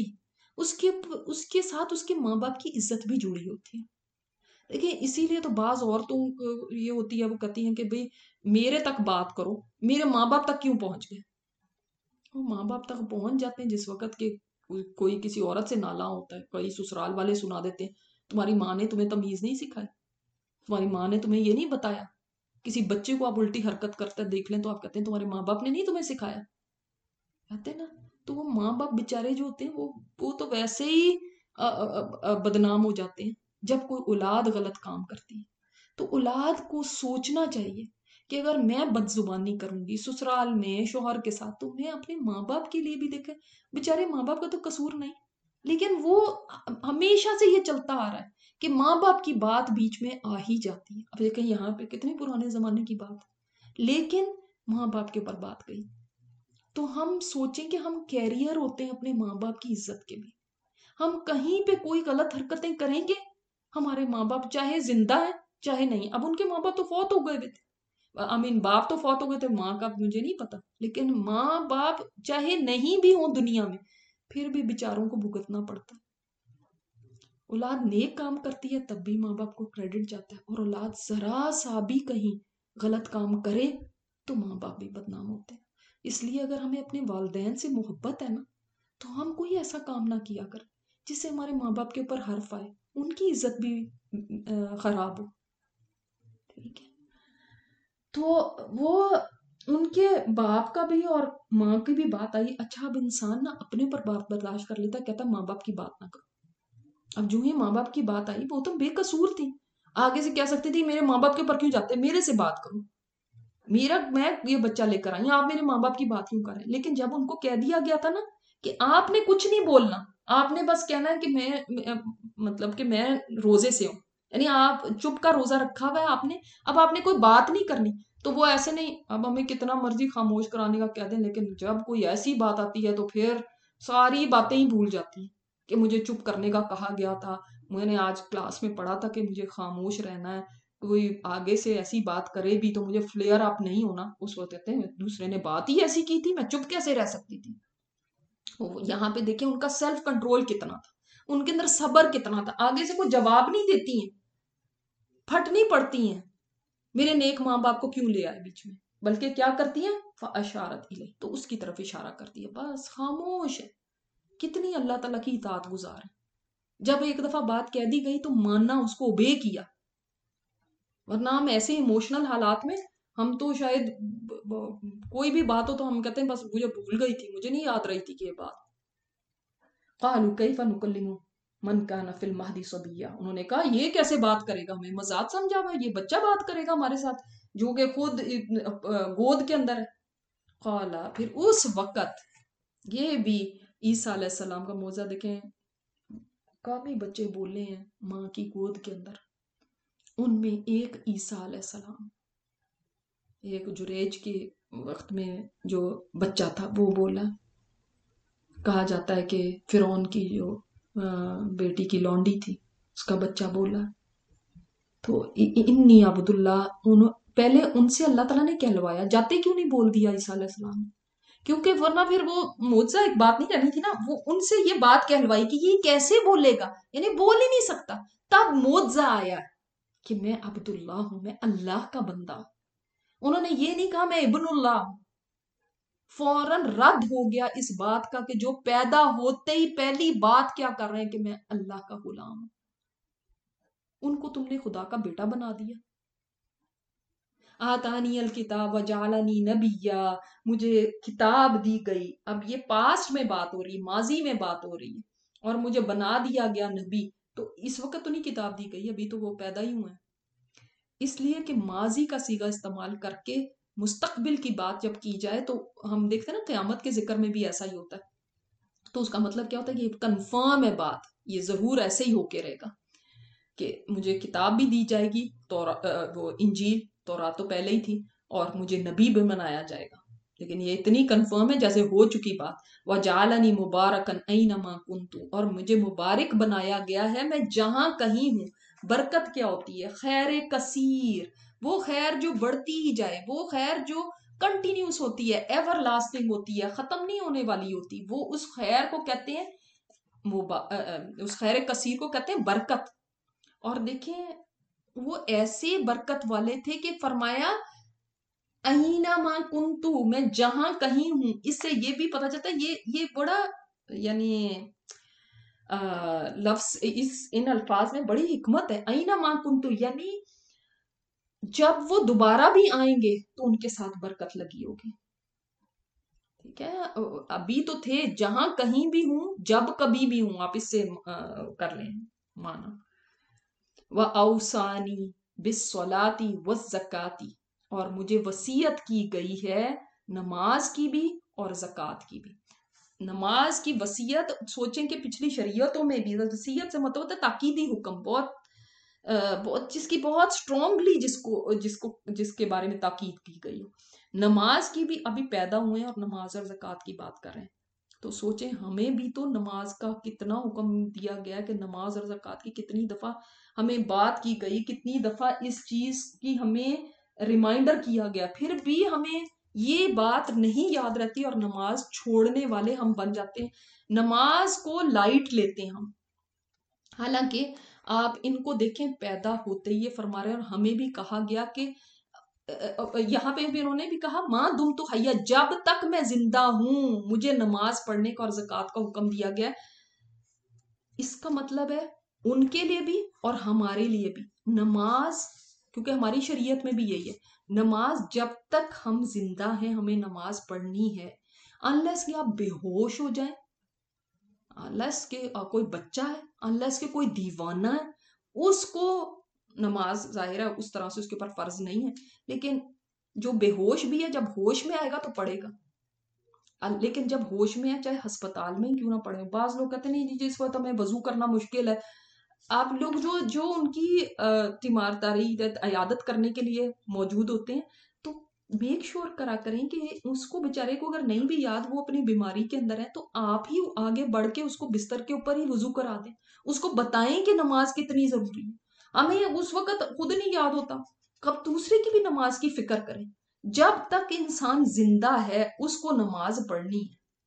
اس کے ساتھ اس کے ماں باپ کی عزت بھی جڑی ہوتی ہے. دیکھیں اسی لیے تو بعض عورتوں یہ ہوتی ہے، وہ کہتی ہیں کہ بھئی میرے تک بات کرو، میرے ماں باپ تک کیوں پہنچ گئے. وہ ماں باپ تک پہنچ جاتے ہیں جس وقت کہ कोई किसी औरत से नाला होता है, कई ससुराल वाले सुना देते हैं, तुम्हारी माँ ने तुम्हें तमीज नहीं सिखाई, तुम्हारी माँ ने तुम्हें ये नहीं बताया। किसी बच्चे को आप उल्टी हरकत करते देख लें तो आप कहते हैं तुम्हारे माँ बाप ने नहीं तुम्हें सिखाया, कहते हैं ना। तो वो माँ बाप बेचारे जो होते हैं वो तो वैसे ही बदनाम हो जाते हैं जब कोई औलाद गलत काम करती है। तो औलाद को सोचना चाहिए कि अगर मैं बदजुबानी करूंगी ससुराल में शोहर के साथ, तो मैं अपने माँ बाप के लिए भी देखे, बेचारे माँ बाप का तो कसूर नहीं, लेकिन वो हमेशा से ये चलता आ रहा है कि माँ बाप की बात बीच में आ ही जाती है। अब देखें यहाँ पे कितनी पुराने जमाने की बात, लेकिन माँ बाप के ऊपर बात गई। तो हम सोचें कि हम कैरियर होते हैं अपने माँ बाप की इज्जत के भी, हम कहीं पे कोई गलत हरकतें करेंगे, हमारे माँ बाप चाहे जिंदा है चाहे नहीं, अब उनके माँ बाप तो फौत हो गए थे, आई मीन बाप तो फौत हो गए थे, माँ का मुझे नहीं पता, लेकिन माँ बाप चाहे नहीं भी हो दुनिया में, फिर भी बेचारों को भुगतना पड़ता है। औलाद नेक काम करती है तब भी माँ बाप को क्रेडिट जाता है, और औलाद जरा सा भी कहीं गलत काम करे तो माँ बाप भी बदनाम होते हैं। इसलिए अगर हमें अपने वालिदैन से मोहब्बत है ना, तो हम कोई ऐसा काम ना किया करें जिससे हमारे माँ बाप के ऊपर हर्फ आए, उनकी इज्जत भी खराब हो। ठीक है, तो वो उनके बाप का भी और माँ की भी बात आई। अच्छा, अब इंसान ना अपने ऊपर बात बर्दाश्त कर लेता, कहता माँ बाप की बात ना करो। अब जो ही माँ बाप की बात आई, वो तो बेकसूर थी, आगे से कह सकती थी मेरे माँ बाप के ऊपर क्यों जाते, मेरे से बात करो, मैं ये बच्चा लेकर आई, आप मेरे माँ बाप की बात क्यों कर रहे हैं। लेकिन जब उनको कह दिया गया था ना कि आपने कुछ नहीं बोलना, आपने बस कहना है कि मतलब कि मैं रोजे से हूं, यानी आप चुप का रोजा रखा हुआ है आपने, अब आपने कोई बात नहीं करनी। तो वो ऐसे नहीं, अब हमें कितना मर्जी खामोश कराने का कह दें, लेकिन जब कोई ऐसी बात आती है तो फिर सारी बातें ही भूल जाती हैं कि मुझे चुप करने का कहा गया था, मैंने आज क्लास में पढ़ा था कि मुझे खामोश रहना है, कोई आगे से ऐसी बात करे भी तो मुझे फ्लेयर अप नहीं होना। उस वक्त कहते हैं दूसरे ने बात ही ऐसी की थी, मैं चुप कैसे रह सकती थी। यहाँ पे देखिए उनका सेल्फ कंट्रोल कितना था, उनके अंदर सब्र कितना था, आगे से कोई जवाब नहीं देती हैं, फट नहीं पड़ती हैं मेरे नेक माँ बाप को क्यों ले आए बीच में, बल्कि क्या करती हैं अशारत इले, तो उसकी तरफ इशारा करती है, बस खामोश है। कितनी अल्लाह ताला की इताअत गुजार है, जब एक दफा बात कह दी गई तो मानना, उसको ओबे किया। वरना हम ऐसे इमोशनल हालात में, हम तो शायद कोई भी बात हो तो हम कहते हैं बस मुझे भूल गई थी, मुझे नहीं याद रही थी कि ये बात। क़ालू कैफ़ नुकल्लिमु मन कान फ़िल महदी सबिय्या, उन्होंने कहा ये कैसे बात करेगा, हमें मजाक समझा हुआ है, ये बच्चा बात करेगा हमारे साथ जो कि खुद गोद के अंदर है। क़ाला, फिर उस वक्त, ये भी ईसा अलैहिस्सलाम का मौजज़ा देखें, काफी बच्चे बोले हैं माँ की गोद के अंदर, उनमें एक ईसा अलैहिस्सलाम, एक जुरेज के वक्त में जो बच्चा था वो बोला। कहा जाता है कि फिरौन की जो बेटी की लौंडी थी उसका बच्चा बोला। तो इन्नी अब्दुल्ला, पहले उनसे अल्लाह ताला ने कहलवाया, जाते क्यों नहीं बोल दिया ईसा अलैहिस्सलाम, क्योंकि वरना फिर वो मुझसे एक बात नहीं करनी थी ना, वो उनसे ये बात कहलवाई कि ये कैसे बोलेगा, यानी बोल ही नहीं सकता। तब मुआवजा आया कि मैं अब्दुल्ला हूं, मैं अल्लाह का बंदा हूं। उन्होंने ये नहीं कहा मैं इब्नुल्लाह हूं, फौरन रद्द हो गया इस बात का कि जो पैदा होते ही पहली बात क्या कर रहे हैं कि मैं अल्लाह का गुलाम हूं। उनको तुमने खुदा का बेटा बना दिया। आतानी अल किताब वजालनी नबिया, मुझे किताब दी गई, अब ये पास्ट में बात हो रही है, माजी में बात हो रही है, और मुझे बना दिया गया नबी। तो इस वक्त तो नहीं किताब दी गई, अभी तो वो पैदा ही हुए हैं। इसलिए कि माजी का सीगा इस्तेमाल करके मुस्तकबिल की बात जब की जाए, तो हम देखते हैं ना क़यामत के जिक्र में भी ऐसा ही होता है। तो उसका मतलब क्या होता है कि कंफर्म है बात, ये जरूर ऐसे ही होके रहेगा कि मुझे किताब भी दी जाएगी, तो वो इंजील तौरात तो पहले ही थी, और मुझे नबी भी बनाया जाएगा। लेकिन ये इतनी कंफर्म है जैसे हो चुकी बात, वजालनी मुबारकन ऐनमा कुन्तु, और मुझे मुबारक बनाया गया है मैं जहां कहीं हूं। बरकत क्या होती है, खैर कसीर, वो खैर जो बढ़ती ही जाए, वो खैर जो कंटिन्यूस होती है, एवर लास्टिंग होती है, खत्म नहीं होने वाली होती, वो उस खैर को कहते हैं उस खैर कसीर को कहते हैं बरकत। और देखें वो ऐसे बरकत वाले थे कि फरमाया अहीना मा कुंतु, मैं जहां कहीं हूं। इससे ये भी पता चलता है, ये बड़ा یعنی لفظ ان الفاظ میں بڑی حکمت ہے. اینا ما کنتو، یعنی جب وہ دوبارہ بھی آئیں گے تو ان کے ساتھ برکت لگی ہوگی. ٹھیک ہے، ابھی تو تھے، جہاں کہیں بھی ہوں، جب کبھی بھی ہوں، آپ اس سے کر لیں مانا. وَأَوْصَانِي بِالصَّلَاةِ وَالزَّكَاةِ، اور مجھے وصیت کی گئی ہے نماز کی بھی اور زکوٰۃ کی بھی. نماز کی وصیت، سوچیں کہ پچھلی شریعتوں میں بھی وصیت سے مطلب ہوتا ہے تاکیدی حکم، بہت جس کی بہت اسٹرانگلی جس کے بارے میں تاکید کی گئی ہو. نماز کی بھی ابھی پیدا ہوئے ہیں اور نماز اور زکوٰۃ کی بات کر رہے ہیں. تو سوچیں ہمیں بھی تو نماز کا کتنا حکم دیا گیا کہ نماز اور زکوٰۃ کی کتنی دفعہ ہمیں بات کی گئی، کتنی دفعہ اس چیز کی ہمیں ریمائنڈر کیا گیا، پھر بھی ہمیں یہ بات نہیں یاد رہتی اور نماز چھوڑنے والے ہم بن جاتے ہیں. نماز کو لائٹ لیتے ہیں ہم. حالانکہ آپ ان کو دیکھیں، پیدا ہوتے ہی یہ فرما رہے ہیں، اور ہمیں بھی کہا گیا کہ یہاں پہ بھی انہوں نے بھی کہا ماں دم تو حیا، جب تک میں زندہ ہوں مجھے نماز پڑھنے کا اور زکوٰۃ کا حکم دیا گیا. اس کا مطلب ہے ان کے لیے بھی اور ہمارے لیے بھی نماز، کیونکہ ہماری شریعت میں بھی یہی ہے، نماز جب تک ہم زندہ ہیں ہمیں نماز پڑھنی ہے. انلیس کہ آپ بے ہوش ہو جائیں، انلیس کہ کوئی بچہ ہے، انلیس کہ کوئی دیوانہ ہے، اس کو نماز ظاہر ہے اس طرح سے اس کے اوپر فرض نہیں ہے. لیکن جو بے ہوش بھی ہے جب ہوش میں آئے گا تو پڑھے گا. لیکن جب ہوش میں ہے چاہے ہسپتال میں کیوں نہ پڑھے. بعض لوگ کہتے ہیں نہیں جی اس وقت ہمیں وضو کرنا مشکل ہے. آپ لوگ جو ان کی تیمارداری عیادت کرنے کے لیے موجود ہوتے ہیں تو میک شور کرا کریں کہ اس کو بیچارے کو اگر نہیں بھی یاد وہ اپنی بیماری کے اندر ہے تو آپ ہی آگے بڑھ کے اس کو بستر کے اوپر ہی وضو کرا دیں، اس کو بتائیں کہ نماز کتنی ضروری ہے. ہمیں اس وقت خود نہیں یاد ہوتا، کب دوسرے کی بھی نماز کی فکر کریں. جب تک انسان زندہ ہے اس کو نماز پڑھنی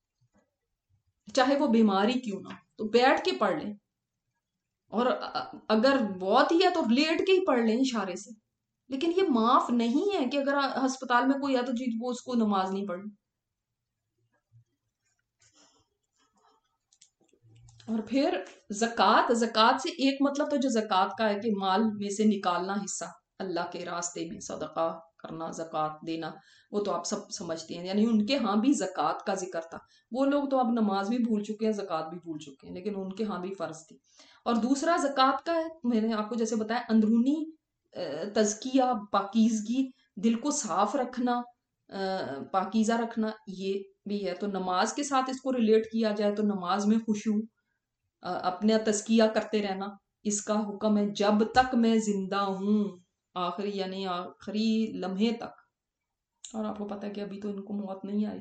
ہے، چاہے وہ بیماری کیوں نہ، تو بیٹھ کے پڑھ لیں، اور اگر بہت ہی ہے تو لیٹ کے ہی پڑھ لیں اشارے سے. لیکن یہ معاف نہیں ہے کہ اگر ہسپتال میں کوئی ہے تو جی وہ اس کو نماز نہیں پڑھنی. اور پھر زکوٰۃ سے ایک مطلب تو جو زکوٰۃ کا ہے کہ مال میں سے نکالنا حصہ اللہ کے راستے میں صدقہ کرنا، زکوٰۃ دینا، وہ تو آپ سب سمجھتے ہیں. یعنی ان کے ہاں بھی زکوٰۃ کا ذکر تھا. وہ لوگ تو اب نماز بھی بھول چکے ہیں، زکوٰۃ بھی بھول چکے ہیں، لیکن ان کے ہاں بھی فرض تھی. اور دوسرا زکوٰۃ کا ہے، میں نے آپ کو جیسے بتایا، اندرونی تزکیہ، پاکیزگی، دل کو صاف رکھنا، پاکیزہ رکھنا، یہ بھی ہے. تو نماز کے ساتھ اس کو ریلیٹ کیا جائے تو نماز میں خشوع، اپنا تزکیہ کرتے رہنا، اس کا حکم ہے جب تک میں زندہ ہوں، آخری یعنی آخری لمحے تک. اور آپ کو پتہ ہے کہ ابھی تو ان کو موت نہیں آئی،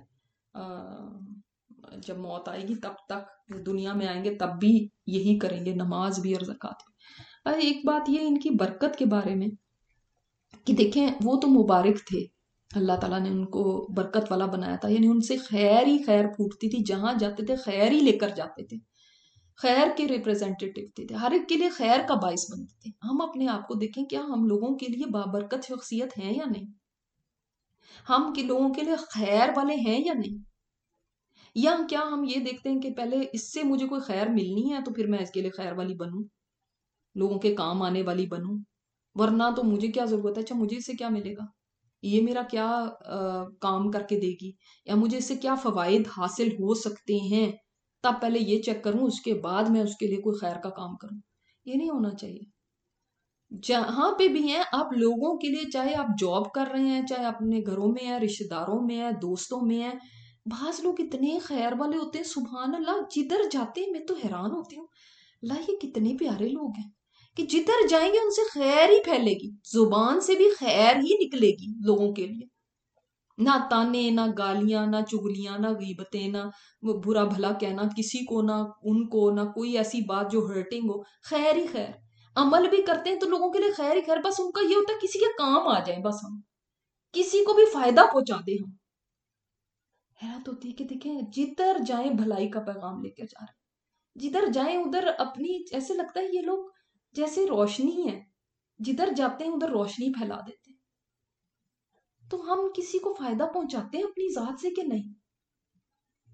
جب موت آئے گی تب تک دنیا میں آئیں گے تب بھی یہی کریں گے، نماز بھی اور زکوٰۃ بھی. ایک بات یہ ان کی برکت کے بارے میں کہ دیکھیں وہ تو مبارک تھے، اللہ تعالیٰ نے ان کو برکت والا بنایا تھا. یعنی ان سے خیر ہی خیر پھوٹتی تھی، جہاں جاتے تھے خیر ہی لے کر جاتے تھے، خیر کے ریپریزنٹیٹیو تھے، ہر ایک کے لیے خیر کا باعث بنتے تھے. ہم اپنے آپ کو دیکھیں، کیا ہم لوگوں کے لیے بابرکت شخصیت ہیں یا نہیں؟ ہم لوگوں کے لیے خیر والے ہیں یا نہیں؟ یا کیا ہم یہ دیکھتے ہیں کہ پہلے اس سے مجھے کوئی خیر ملنی ہے تو پھر میں اس کے لیے خیر والی بنوں، لوگوں کے کام آنے والی بنوں، ورنہ تو مجھے کیا ضرورت ہے، اچھا مجھے اس سے کیا ملے گا، یہ میرا کیا کام کر کے دے گی، یا مجھے اس سے کیا فوائد حاصل ہو سکتے ہیں، تب پہلے یہ چیک کروں اس کے بعد میں اس کے لیے کوئی خیر کا کام کروں. یہ نہیں ہونا چاہیے. جہاں پہ بھی ہیں آپ لوگوں کے لیے، چاہے آپ جاب کر رہے ہیں، چاہے اپنے گھروں میں ہیں، رشتہ داروں میں ہیں، دوستوں میں ہیں، بعض لوگ اتنے خیر والے ہوتے ہیں، سبحان اللہ، جدھر جاتے ہیں میں تو حیران ہوتی ہوں، اللہ یہ کتنے پیارے لوگ ہیں کہ جدھر جائیں گے ان سے خیر ہی پھیلے گی، زبان سے بھی خیر ہی نکلے گی لوگوں کے لیے. نہ تانے، نہ گالیاں، نہ چغلیاں، نہ غیبتیں، نہ برا بھلا کہنا کسی کو، نہ ان کو، نہ کوئی ایسی بات جو ہرٹنگ ہو، خیر ہی خیر. عمل بھی کرتے ہیں تو لوگوں کے لیے خیر ہی خیر، بس ان کا یہ ہوتا ہے کسی کے کام آ جائیں، بس ہم کسی کو بھی فائدہ پہنچا دیں. ہم حیرت ہوتی ہے کہ دیکھیں جدھر جائیں بھلائی کا پیغام لے کے جا رہے ہیں، جدھر جائیں ادھر اپنی، ایسے لگتا ہے یہ لوگ جیسے روشنی ہے، جدھر جاتے ہیں ادھر روشنی پھیلا دیتے ہیں. تو ہم کسی کو فائدہ پہنچاتے ہیں اپنی ذات سے کہ نہیں؟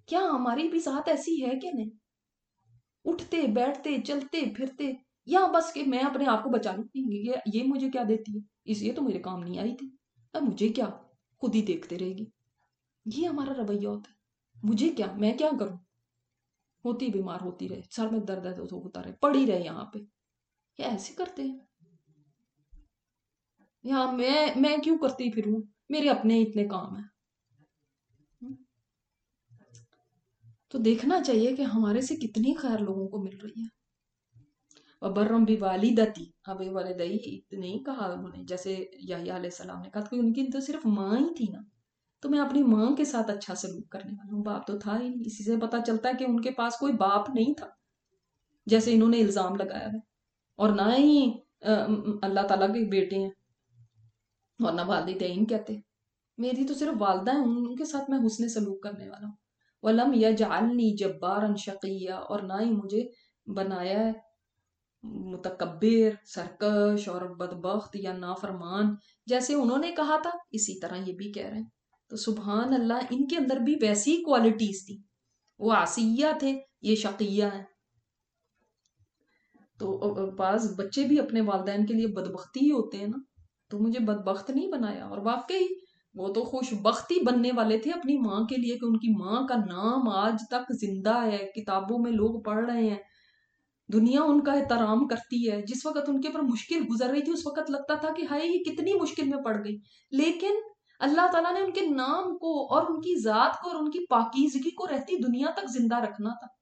کیا ہماری بھی ذات ایسی ہے کہ نہیں؟ اٹھتے بیٹھتے چلتے پھرتے، یا بس کہ میں اپنے آپ کو بچا لوں، یہ مجھے کیا دیتی ہے، اس یہ تو میرے کام نہیں آئی تھی، اب مجھے کیا، خود ہی دیکھتے رہے گی. یہ ہمارا رویہ ہوتا ہے. مجھے کیا، میں کیا کروں، ہوتی بیمار ہوتی رہے، سر میں درد ہے تو ہوتا رہے، پڑی رہے یہاں پہ. یہ ایسے کرتے ہیں. یہاں میں کیوں کرتی پھروں، میرے اپنے اتنے کام ہیں. تو دیکھنا چاہیے کہ ہمارے سے کتنی خیر لوگوں کو مل رہی ہے. وَبَرًّا بِوَالِدَتِي، ابے والدئی نہیں کہا انہوں نے، جیسے یحییٰ علیہ السلام نے کہا کہ ان کی تو صرف ماں ہی تھی نا، تو میں اپنی ماں کے ساتھ اچھا سلوک کرنے والا ہوں. باپ تو تھا ہی نہیں. اسی سے پتا چلتا ہے کہ ان کے پاس کوئی باپ نہیں تھا جیسے انہوں نے الزام لگایا ہے، اور نہ ہی اللہ تعالیٰ کے بیٹے ہیں، اور نہ والدین کہتے. میری تو صرف والدہ ہیں، ان کے ساتھ میں حسن سلوک کرنے والا ہوں. وَلَمْ يَجْعَلْنِي جَبَّارًا شَقِيًّا، اور نہ ہی مجھے بنایا ہے متکبر، سرکش اور بدبخت یا نافرمان. جیسے انہوں نے کہا تھا اسی طرح یہ بھی کہہ رہے ہیں. تو سبحان اللہ، ان کے اندر بھی ویسی کوالٹیز تھی. وہ عصیہ تھے، یہ شقیہ ہیں. تو بعض بچے بھی اپنے والدین کے لیے بدبختی ہی ہوتے ہیں نا. تو مجھے بدبخت نہیں بنایا. اور واقعی وہ تو خوش بختی بننے والے تھے اپنی ماں کے لیے کہ ان کی ماں کا نام آج تک زندہ ہے، کتابوں میں لوگ پڑھ رہے ہیں، دنیا ان کا احترام کرتی ہے. جس وقت ان کے اوپر مشکل گزر رہی تھی اس وقت لگتا تھا کہ ہائے یہ کتنی مشکل میں پڑ گئی، لیکن اللہ تعالیٰ نے ان کے نام کو اور ان کی ذات کو اور ان کی پاکیزگی کو رہتی دنیا تک زندہ رکھنا تھا.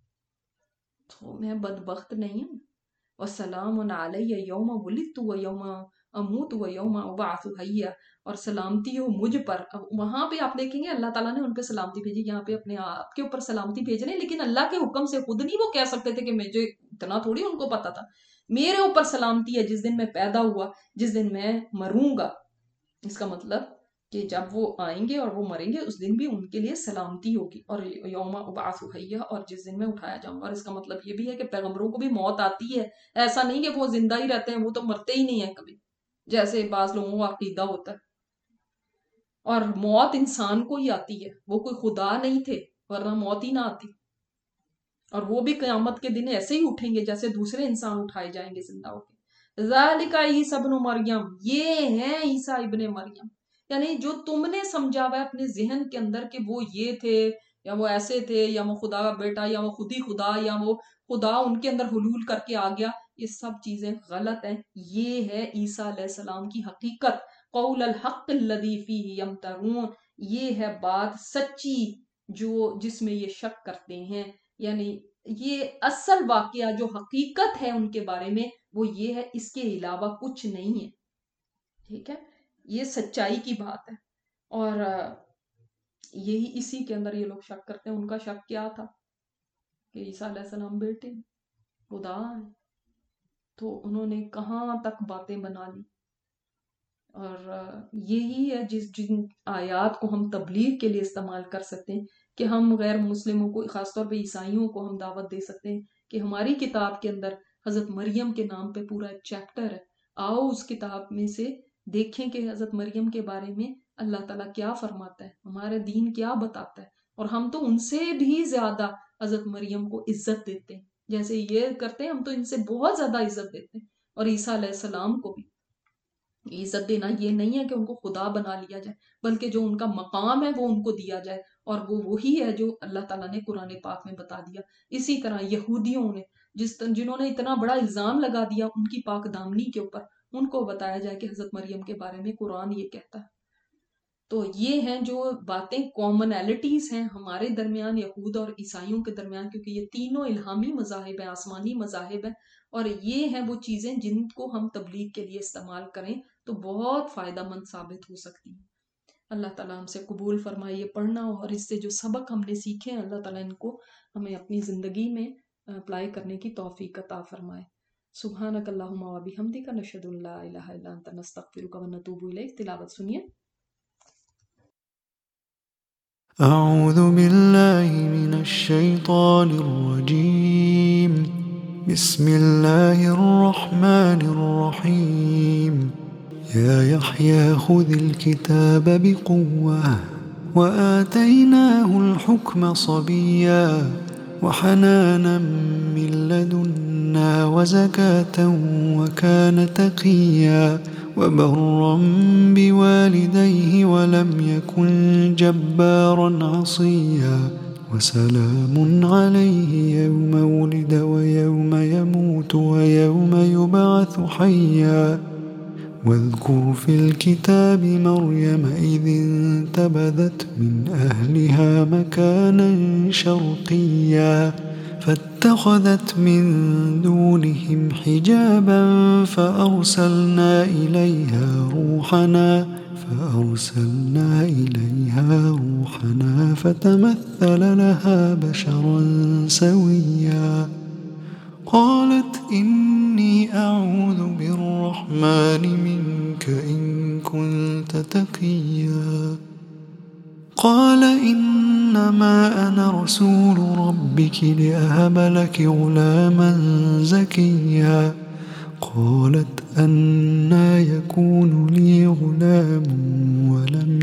تو میں بدبخت نہیں ہوں. وَسَلَامٌ عَلَيَّ يَوْمَ وُلِدتُّ وَيَوْمَ أَمُوتُ وَيَوْمَ أُبْعَثُ حَيًّا، اور سلامتی ہو مجھ پر. اب وہاں پہ آپ دیکھیں گے اللہ تعالیٰ نے ان پہ سلامتی بھیجی، یہاں پہ اپنے آپ کے اوپر سلامتی بھیج رہے ہیں، لیکن اللہ کے حکم سے. خود نہیں وہ کہہ سکتے تھے کہ مجھے اتنا تھوڑی ان کو پتا تھا. میرے اوپر سلامتی ہے جس دن میں پیدا ہوا، جس دن میں مروں گا. اس کا مطلب کہ جب وہ آئیں گے اور وہ مریں گے اس دن بھی ان کے لیے سلامتی ہوگی. اور یوم ابعث حیا، اور جس دن میں اٹھایا جاؤں گا. اور اس کا مطلب یہ بھی ہے کہ پیغمبروں کو بھی موت آتی ہے. ایسا نہیں کہ وہ زندہ ہی رہتے ہیں، وہ تو مرتے ہی نہیں ہیں کبھی، جیسے بعض لوگوں کا عقیدہ ہوتا ہے. اور موت انسان کو ہی آتی ہے، وہ کوئی خدا نہیں تھے ورنہ موت ہی نہ آتی. اور وہ بھی قیامت کے دن ایسے ہی اٹھیں گے جیسے دوسرے انسان اٹھائے جائیں گے زندہ ہو کے. ذالک عیسی ابن مریم، یہ ہیں عیسیٰ ابن مریم. یعنی جو تم نے سمجھا ہوا ہے اپنے ذہن کے اندر کہ وہ یہ تھے یا وہ ایسے تھے یا وہ خدا کا بیٹا یا وہ خود ہی خدا یا وہ خدا ان کے اندر حلول کر کے آ گیا، یہ سب چیزیں غلط ہیں. یہ ہے عیسیٰ علیہ السلام کی حقیقت. قول الحق الذی فیہ یمترون، یہ ہے بات سچی جس میں یہ شک کرتے ہیں. یعنی یہ اصل واقعہ جو حقیقت ہے ان کے بارے میں وہ یہ ہے، اس کے علاوہ کچھ نہیں ہے. ٹھیک ہے، یہ سچائی کی بات ہے. اور یہی اسی کے اندر یہ لوگ شک کرتے ہیں. ان کا شک کیا تھا کہ عیسیٰ علیہ السلام بیٹے خدا ہیں. تو انہوں نے کہاں تک باتیں بنا لی. اور یہی ہے جن آیات کو ہم تبلیغ کے لیے استعمال کر سکتے ہیں کہ ہم غیر مسلموں کو، خاص طور پہ عیسائیوں کو ہم دعوت دے سکتے ہیں کہ ہماری کتاب کے اندر حضرت مریم کے نام پہ پورا ایک چیپٹر ہے. آؤ اس کتاب میں سے دیکھیں کہ حضرت مریم کے بارے میں اللہ تعالیٰ کیا فرماتا ہے، ہمارے دین کیا بتاتا ہے. اور ہم تو ان سے بھی زیادہ حضرت مریم کو عزت دیتے ہیں. جیسے یہ کرتے ہیں ہم تو ان سے بہت زیادہ عزت دیتے ہیں. اور عیسیٰ علیہ السلام کو بھی عزت دینا یہ نہیں ہے کہ ان کو خدا بنا لیا جائے، بلکہ جو ان کا مقام ہے وہ ان کو دیا جائے. اور وہ وہی ہے جو اللہ تعالیٰ نے قرآن پاک میں بتا دیا. اسی طرح یہودیوں نے جنہوں نے اتنا بڑا الزام لگا دیا ان کی پاک دامنی کے اوپر، ان کو بتایا جائے کہ حضرت مریم کے بارے میں قرآن یہ کہتا ہے. تو یہ ہیں جو باتیں کامنالٹیز ہیں ہمارے درمیان، یہود اور عیسائیوں کے درمیان، کیونکہ یہ تینوں الہامی مذاہب ہیں، آسمانی مذاہب ہیں. اور یہ ہیں وہ چیزیں جن کو ہم تبلیغ کے لیے استعمال کریں تو بہت فائدہ مند ثابت ہو سکتی ہیں. اللہ تعالیٰ ہم سے قبول فرمائے یہ پڑھنا، اور اس سے جو سبق ہم نے سیکھے ہیں اللہ تعالیٰ ان کو ہمیں اپنی زندگی میں اپلائی کرنے کی توفیق عطا فرمائے. سبحانک اللہم و بحمدک، نشہد ان لا الہ الا انت، نستغفرک و نتوب الیک. تلاوت سنیے. أعوذ بالله من الشيطان الرجيم. بسم الله الرحمن الرحيم. يا يحيى خذ الكتاب بقوة وآتيناه الحكم صبيا وحنانا من لدنا وزكاة وكان تقيا وبرا بوالديه ولم يكن جبارا عصيا وسلام عليه يوم ولد ويوم يموت ويوم يبعث حيا واذكر في الكتاب مريم إذ انتبذت من أهلها مكانا شرقيا فاتخذت من دونهم حجابا فأرسلنا إليها روحنا فتمثل لها بشرا سويا قالت إني أعوذ بالرحمن منك إن كنت تقيا قال إنما أنا رسول ربك لأهب لك غلاما زكيا قالت أنى يكون لي غلام ولم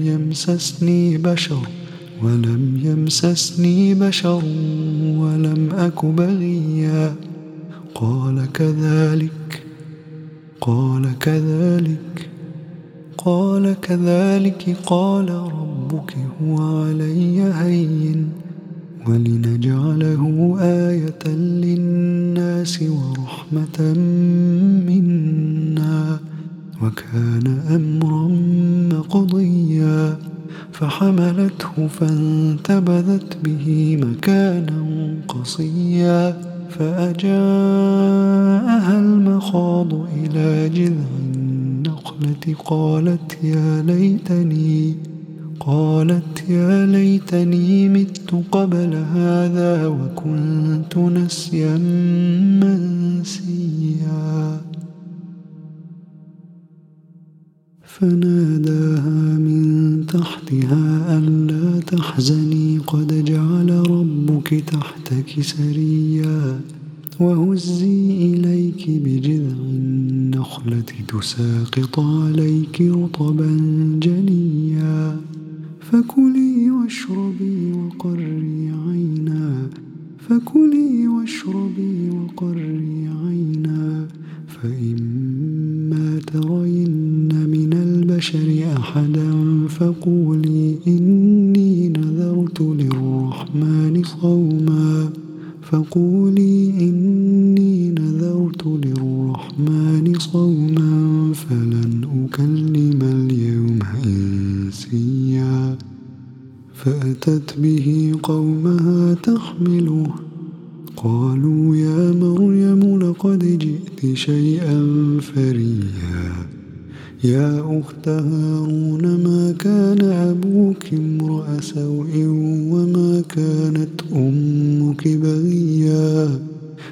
يمسسني بشر ولم أك بغيا قال كذلك قال ربك هو علي هين ولنجعله آية للناس ورحمة منا وكان أمرا مقضيا فحملته فانتبذت به مكانا قصيا فأجاءها المخاض إلى جذع النخلة قالت يا ليتني مت قبل هذا وكنت نسيا منسيا فناداها من تحتها ألا تحزني قد جعل ربك تحتك سريا وهزي إليك بجذع النخلة تساقط عليك رطبا جنيا فكلي واشربي وقري عينا فإما ترين من البشر أحدا فقولي إني نذرت للرحمن صوما فلن أكلم اليوم إنسيا فأتت به قومها تحمله قالوا يا مريم لقد جئت شيئا فريا يا أخت هارون ما كان أبوك امرأ سوء وما كانت أمك بغيا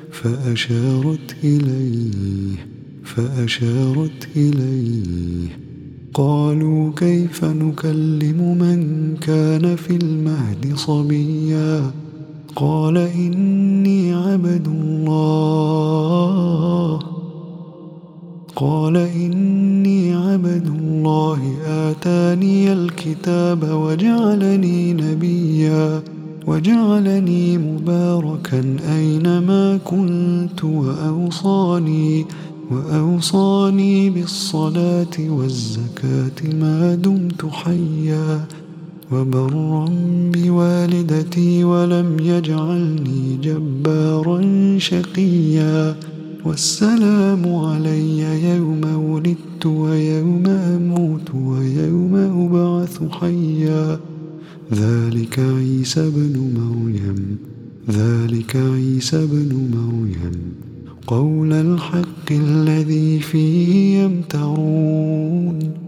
فأشارت إليه قالوا كيف نكلم من كان في المهد صبيا قال إني عبد الله آتاني الكتاب وجعلني نبيا وجعلني مباركا أينما كنت وأوصاني بالصلاة والزكاة ما دمت حيا وبرا بوالدتي ولم يجعلني جبارا شقيا والسلام علي يوم ولدت ويوم أموت ويوم أبعث حيا ذلك عيسى بن مريم قول الحق الذي فيه يمترون